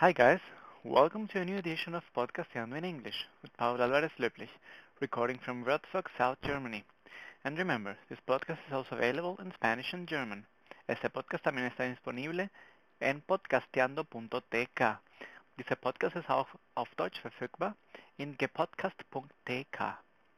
Hi guys, welcome to a new edition of Podcasteando in English with Paul Alvarez Löblich, recording from Würzburg, South Germany. And remember, this podcast is also available in Spanish and German. Este podcast también está disponible en podcasteando.tk. Dieser Podcast ist auch auf Deutsch verfügbar in gepodcast.tk.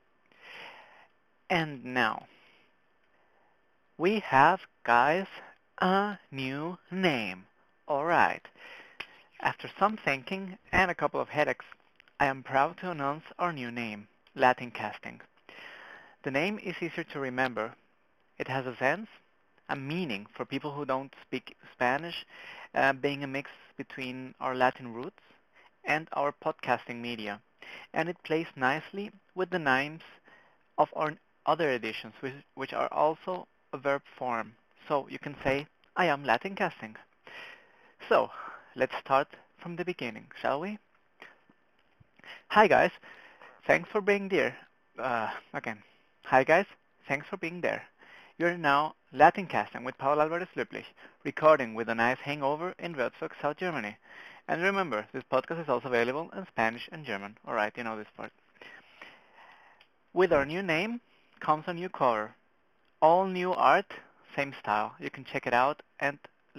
And now, we have, guys, a new name. Alright. After some thinking and a couple of headaches, I am proud to announce our new name, Latin Casting. The name is easier to remember. It has a sense, a meaning for people who don't speak Spanish, being a mix between our Latin roots and our podcasting media. And it plays nicely with the names of our other editions, which are also a verb form. So you can say, I am Latin Casting. So, let's start from the beginning, shall we? Hi guys, thanks for being there. Hi guys, thanks for being there. You're now Latin Casting with Paul Alvarez Löblich, recording with a nice hangover in Würzburg, South Germany. And remember, this podcast is also available in Spanish and German. Alright, you know this part. With our new name comes a new cover. All new art, same style. You can check it out at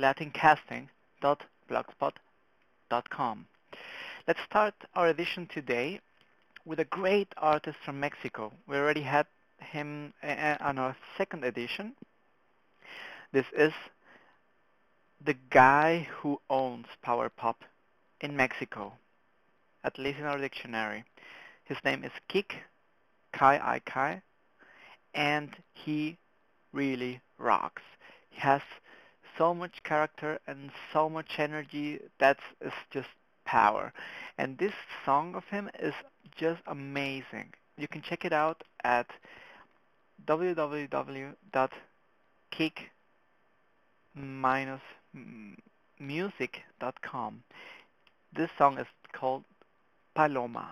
latincasting.blogspot.com. Let's start our edition today with a great artist from Mexico. We already had him on our second edition. This is the guy who owns power pop in Mexico, at least in our dictionary. His name is Kik, Kai, and he really rocks. He has so much character and so much energy that is just power. And this song of him is just amazing. You can check it out at www.kick-music.com. This song is called Paloma.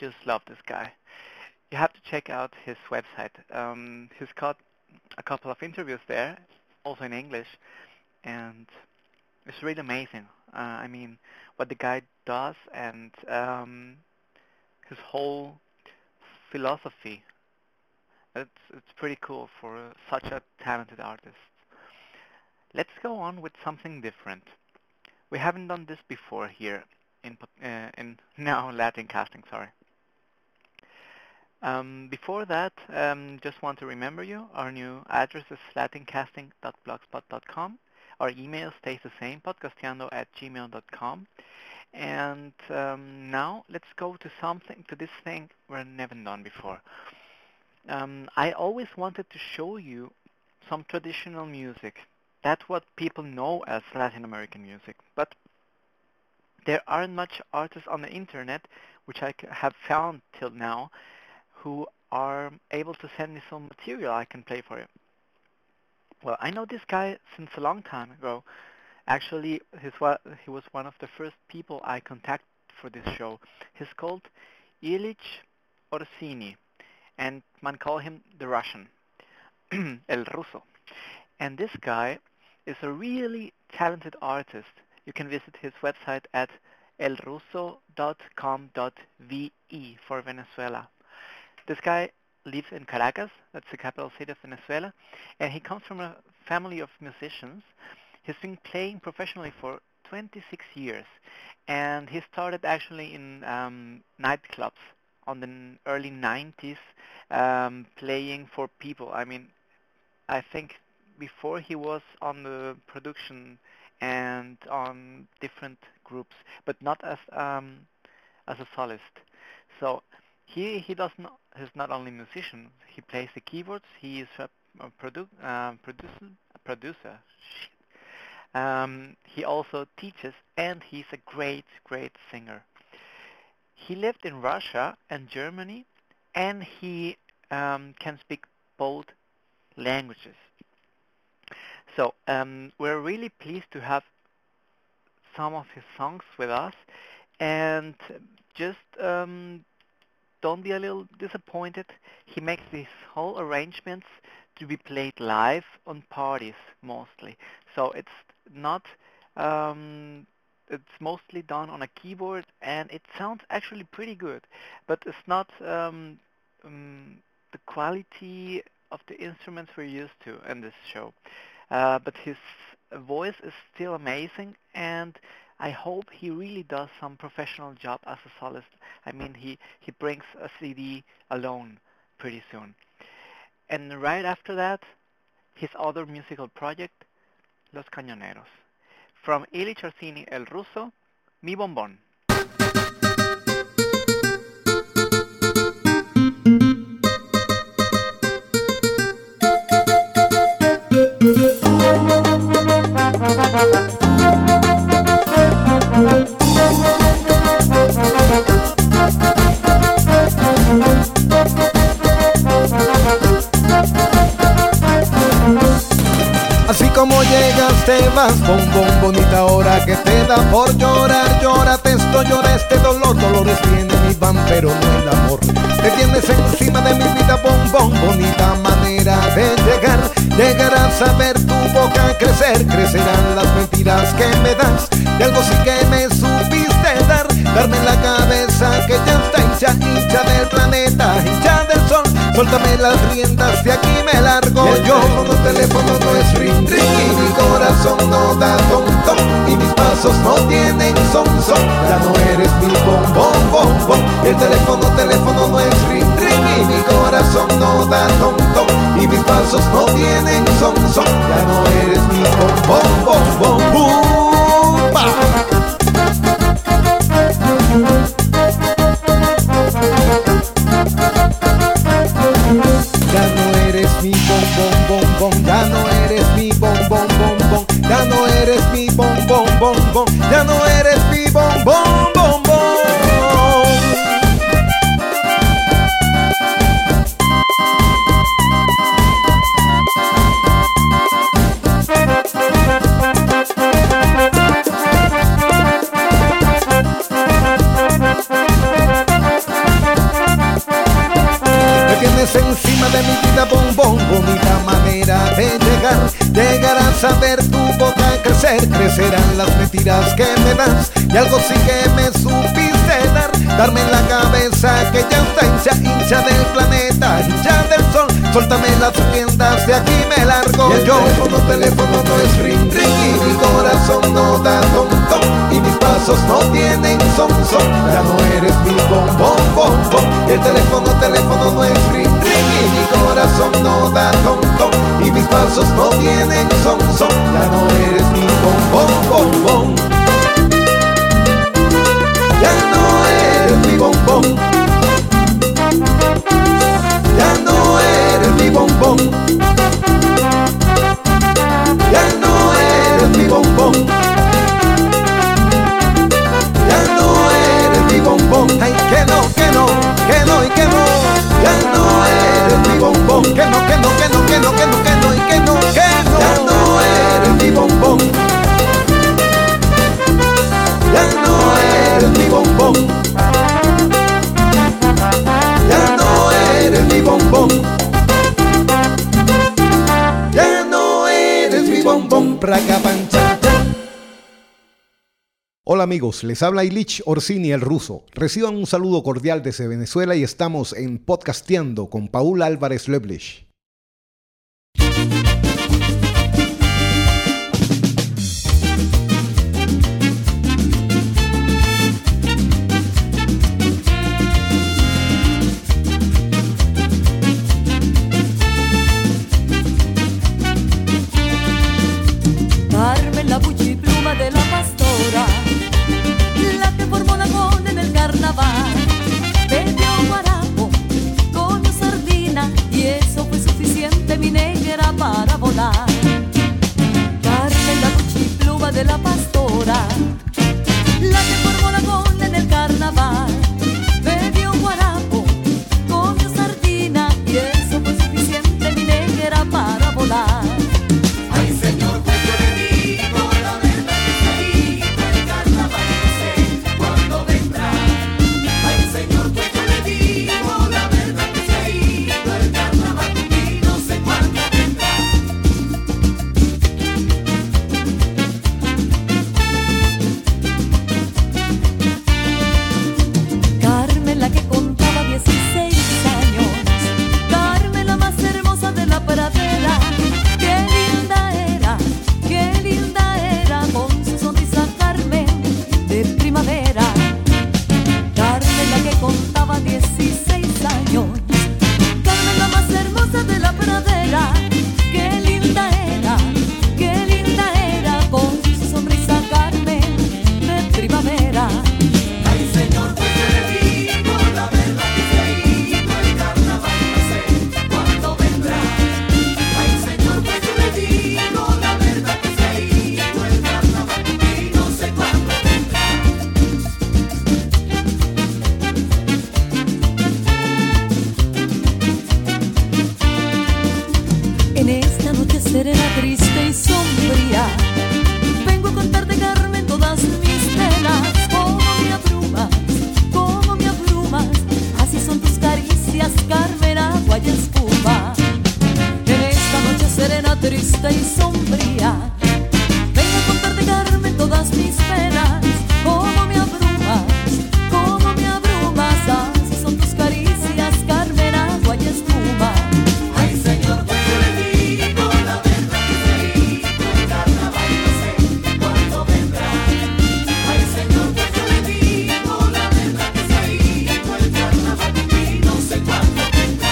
just love this guy. You have to check out his website. He's got a couple of interviews there, also in English, and it's really amazing. I mean, what the guy does and his whole philosophy. It's pretty cool for such a talented artist. Let's go on with something different. We haven't done this before here in now Latin casting. Sorry. Before that, just want to remember you, our new address is latincasting.blogspot.com. Our email stays the same, podcasteando@gmail.com. And now let's go to this thing we've never done before. I always wanted to show you some traditional music. That's what people know as Latin American music. But there aren't much artists on the internet, which I have found till now, who are able to send me some material I can play for you. Well, I know this guy since a long time ago. Actually, he was one of the first people I contacted for this show. He's called Ilich Orsini, and man call him the Russian, El Ruso. And this guy is a really talented artist. You can visit his website at elruso.com.ve for Venezuela. This guy lives in Caracas, that's the capital city of Venezuela, and he comes from a family of musicians. He's been playing professionally for 26 years, and he started actually in nightclubs on the early 90s, playing for people. I mean, I think before he was on the production and on different groups, but not as a solist. So he's not only a musician. He plays the keyboards. He is a producer. He also teaches, and he's a great singer. He lived in Russia and Germany, and he can speak both languages. So we're really pleased to have some of his songs with us, and just don't be a little disappointed. He makes these whole arrangements to be played live on parties mostly. So it's not, it's mostly done on a keyboard, and it sounds actually pretty good, but it's not the quality of the instruments we're used to in this show. But his voice is still amazing, and I hope he really does some professional job as a solist. I mean, he brings a CD alone pretty soon. And right after that, his other musical project, Los Cañoneros. From Ilich Orsini El Ruso, Mi Bombón. Así como llegas te vas, bombón, bonita hora que te da por llorar. Llórate esto, llora este dolor, dolores vienen y van, pero no el amor. Te tienes encima de mi vida, bombón, bonita manera de llegar. Llegarás a ver tu boca crecer, crecerán las mentiras que me das. Y algo sí que me supiste darme en la cabeza que ya está hincha del planeta, hincha del sol. Suéltame las riendas, de aquí me largo yo. El teléfono no es ring ring y mi corazón no da tom tom y mis pasos no tienen son. Ya no eres mi bombón. El teléfono no es ring ring y mi corazón no da tom tom y mis pasos no tienen son. Ya no eres mi bombón. Ya no eres mi bombón, ya no eres mi bombón, ya no eres mi bombón, ya no eres mi bombón. encima de mi vida, bombón, bonita manera de llegar. Llegarás a ver tu boca crecer, crecerán las mentiras que me das. Y algo sí que me supiste dar, darme en la cabeza que ya está hincha del planeta, hincha del sol. Suéltame las riendas, de aquí me largo yo. El teléfono no es ring ring y mi corazón no da tom tom y mis pasos no tienen son son. Ya no eres mi bombón bombón. El teléfono no es ring ring y mi corazón no da tom tom y mis pasos no tienen son son. Ya no eres mi bombón bombón. Ya no eres mi bombón. Ya no eres mi bombón. Ya no eres mi bombón. Ya no eres mi bombón. Ay, que no, que no, que no y que no. Ya no eres mi bombón. Que no, que no, que no, que no, que no, que no y que no, que no. Ya no eres mi bombón. Ya no eres mi bombón. Ya no eres mi bombón. Ya no eres mi bombón. Hola amigos, les habla Ilich Orsini el ruso. Reciban un saludo cordial desde Venezuela y estamos en Podcasteando con Paul Álvarez Löblich. Carmen, la buchipluma de la pastora, la que formó la con en el carnaval, bebió guarapo, comió sardina y eso fue suficiente, mi negra, para volar. Carmen, la buchipluma de la pastora, la que formó la con en el carnaval, bebió guarapo, comió sardina y eso fue suficiente, mi negra, para volar. Ay, señor, triste y sombría. Vengo a contarte, Carmen, todas mis penas. Cómo me abrumas, así son tus caricias, Carmen, agua y espuma. Ay, Señor, pues yo le digo la verdad que se hizo el carnaval, no sé cuándo vendrá. Ay, Señor, pues yo le digo la verdad que se hizo el carnaval y no sé cuándo vendrá.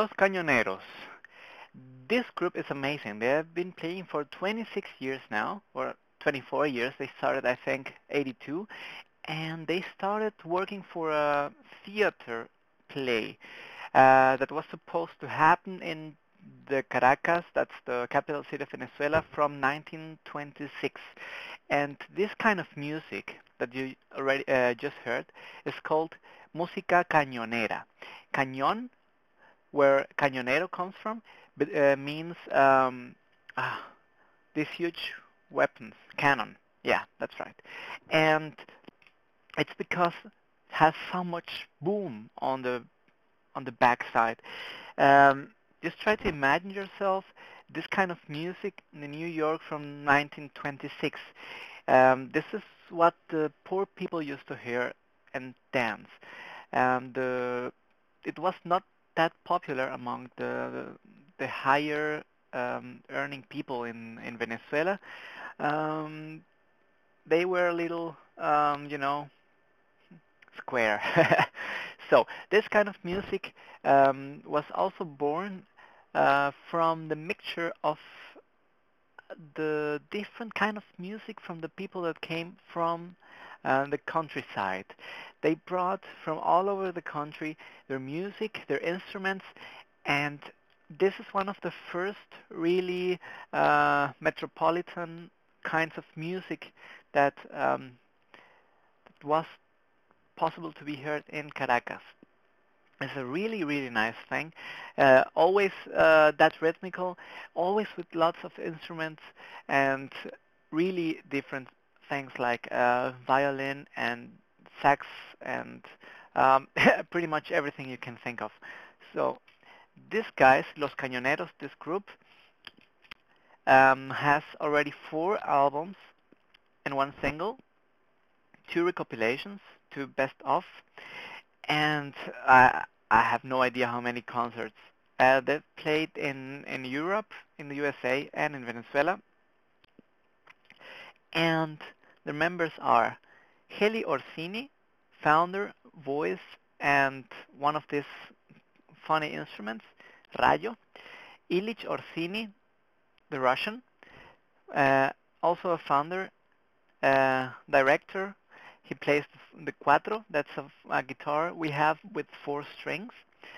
Los Cañoneros. This group is amazing. They have been playing for 26 years now, or 24 years. They started, I think, 82, and they started working for a theater play that was supposed to happen in the Caracas, that's the capital city of Venezuela, from 1926. And this kind of music that you already just heard is called música cañonera. Cañón, where cañonero comes from, but, means these huge weapons, cannon. Yeah, that's right. And it's because it has so much boom on the backside. Just try to imagine yourself this kind of music in New York from 1926. This is what the poor people used to hear and dance. And it was not that popular among the higher earning people in Venezuela. They were a little, square. So this kind of music was also born from the mixture of the different kind of music from the people that came from the countryside. They brought from all over the country their music, their instruments, and this is one of the first really metropolitan kinds of music that was possible to be heard in Caracas. It's a really, really nice thing. Always that rhythmical, always with lots of instruments and really different things like violin and sax and pretty much everything you can think of. So these guys, Los Cañoneros, this group, has already 4 albums and 1 single, 2 recopilations, 2 best of, and I have no idea how many concerts. They've played in Europe, in the USA, and in Venezuela. And the members are Heli Orsini, founder, voice, and one of these funny instruments, Rayo. Ilich Orsini, the Russian, also a founder, director. He plays the cuatro, that's a guitar we have with 4 strings.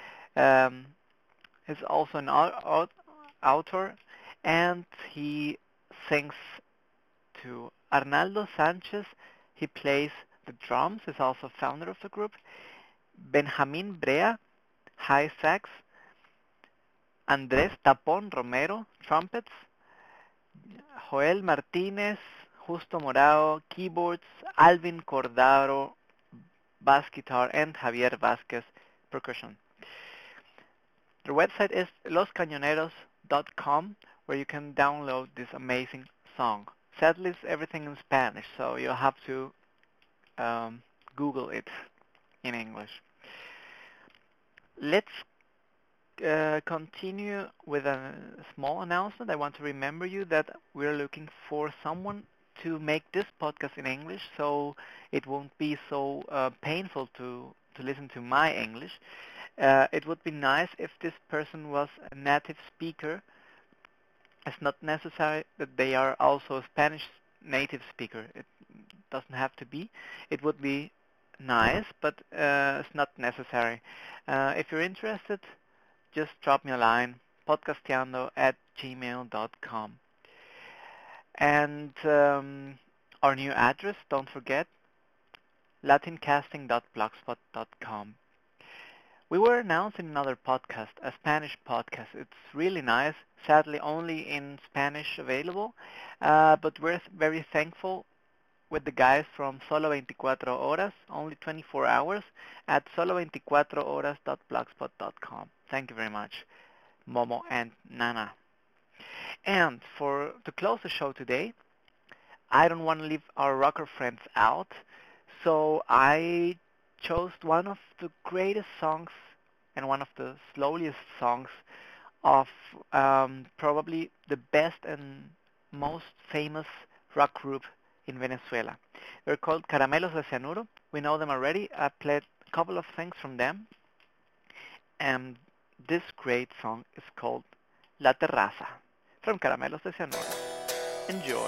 He's also an author, and he sings too. Arnaldo Sanchez, he plays the drums, is also founder of the group. Benjamin Brea, high sax. Andrés Tapón Romero, trumpets. Joel Martinez, Justo Morao, keyboards, Alvin Cordaro, bass guitar, and Javier Vasquez, percussion. Their website is loscañoneros.com, where you can download this amazing song. Sadly, it's everything in Spanish, so you'll have to Google it in English. Let's continue with a small announcement. I want to remember you that we're looking for someone to make this podcast in English, so it won't be so painful to listen to my English. It would be nice if this person was a native speaker. It's not necessary that they are also a Spanish native speaker. It doesn't have to be. It would be nice, but it's not necessary. If you're interested, just drop me a line, podcasteando@gmail.com. And our new address, don't forget, latincasting.blogspot.com. We were announced in another podcast, a Spanish podcast. It's really nice, sadly only in Spanish available, but we're very thankful with the guys from Solo 24 Horas, only 24 hours, at solo24horas.blogspot.com. Thank you very much, Momo and Nana. And to close the show today, I don't want to leave our rocker friends out, so I chose one of the greatest songs and one of the slowest songs of probably the best and most famous rock group in Venezuela. They're called Caramelos de Cianuro. We know them already. I played a couple of things from them. And this great song is called La Terraza from Caramelos de Cianuro. Enjoy.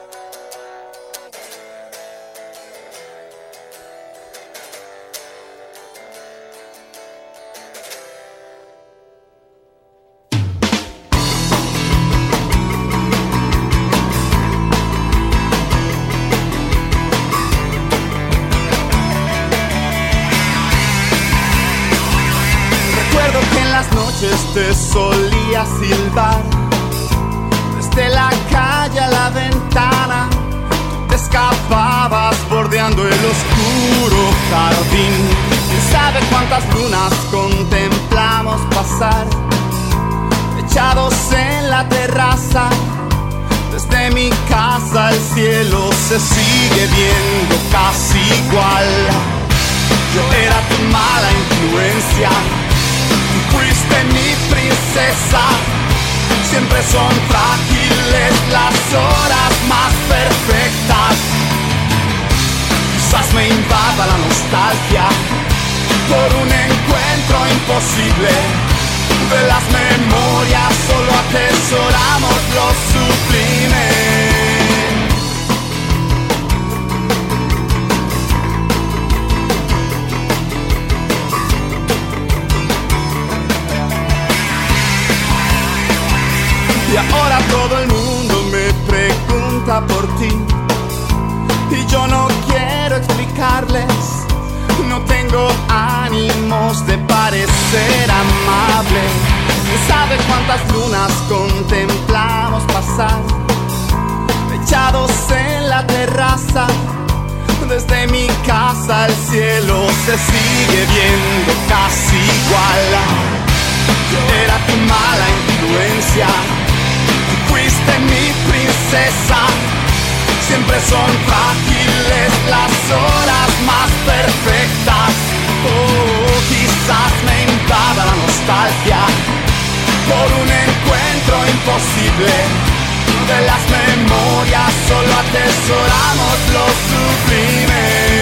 Te solía silbar desde la calle a la ventana, te escapabas bordeando el oscuro jardín. ¿Quién sabe cuántas lunas contemplamos pasar, echados en la terraza? Desde mi casa el cielo se sigue viendo casi igual. Yo era tu mala influencia, fuiste mi princesa. Siempre son frágiles las horas más perfectas. Quizás me invada la nostalgia por un encuentro imposible. De las memorias solo atesoramos lo sublime. Y ahora todo el mundo me pregunta por ti, y yo no quiero explicarles. No tengo ánimos de parecer amable. ¿Quién sabe cuántas lunas contemplamos pasar, echados en la terraza? Desde mi casa el cielo se sigue viendo casi igual. Yo era tu mala influencia, fuiste mi princesa. Siempre son frágiles las horas más perfectas. Oh, quizás me invada la nostalgia por un encuentro imposible. De las memorias solo atesoramos lo sublime.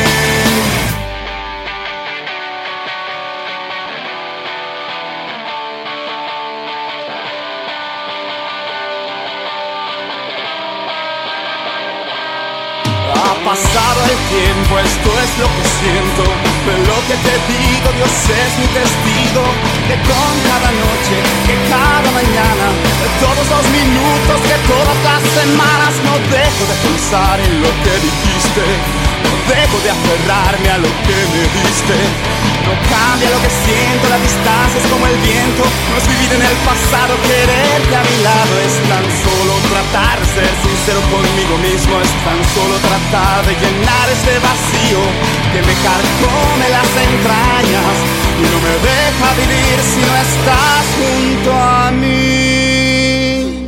Pasado el tiempo, esto es lo que siento. De lo que te digo, Dios es mi testigo. De con cada noche, que cada mañana, de todos los minutos, que todas las semanas, no dejo de pensar en lo que dijiste. No dejo de aferrarme a lo que me diste. No cambia lo que siento, la distancia es como el viento. No es vivir en el pasado, quererte a mi lado. Es tan solo tratar de ser sincero conmigo mismo. Es tan solo tratar de llenar este vacío que me carcome las entrañas y no me deja vivir si no estás junto a mí.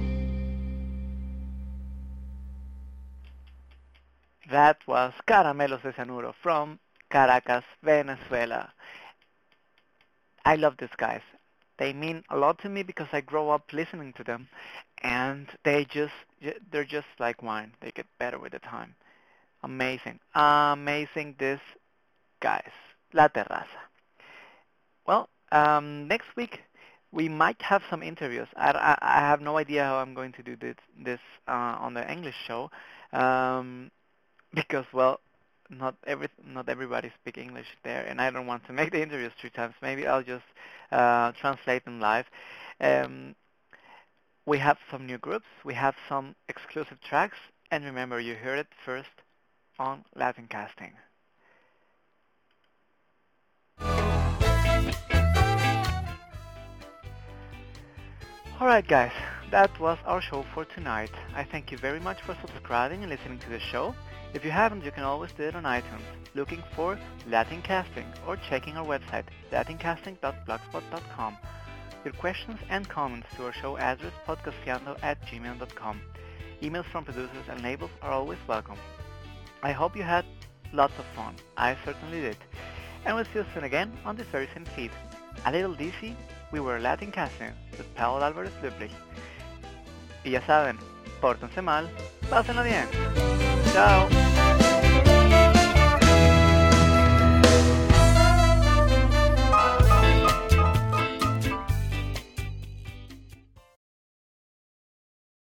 That was Caramelos de Cianuro from Caracas, Venezuela. I love these guys. They mean a lot to me because I grow up listening to them, and they're just like wine. They get better with the time. Amazing, amazing, these guys. La Terraza. Well, next week we might have some interviews. I have no idea how I'm going to do this on the English show, because well, not everybody speaks English there, and I don't want to make the interviews 3 times. Maybe I'll just translate them live. We have some new groups, we have some exclusive tracks, and remember, you heard it first on Latin Casting. Alright guys, that was our show for tonight. I thank you very much for subscribing and listening to the show. If you haven't, you can always do it on iTunes, looking for Latin Casting or checking our website, latincasting.blogspot.com. Your questions and comments to our show address, podcastiando@gmail.com. Emails from producers and labels are always welcome. I hope you had lots of fun. I certainly did. And we'll see you soon again on this very same feed. A little dizzy, we were Latin Casting with Paul Alvarez Lüblich. Y ya saben, pórtense mal, pásenlo bien. Chao.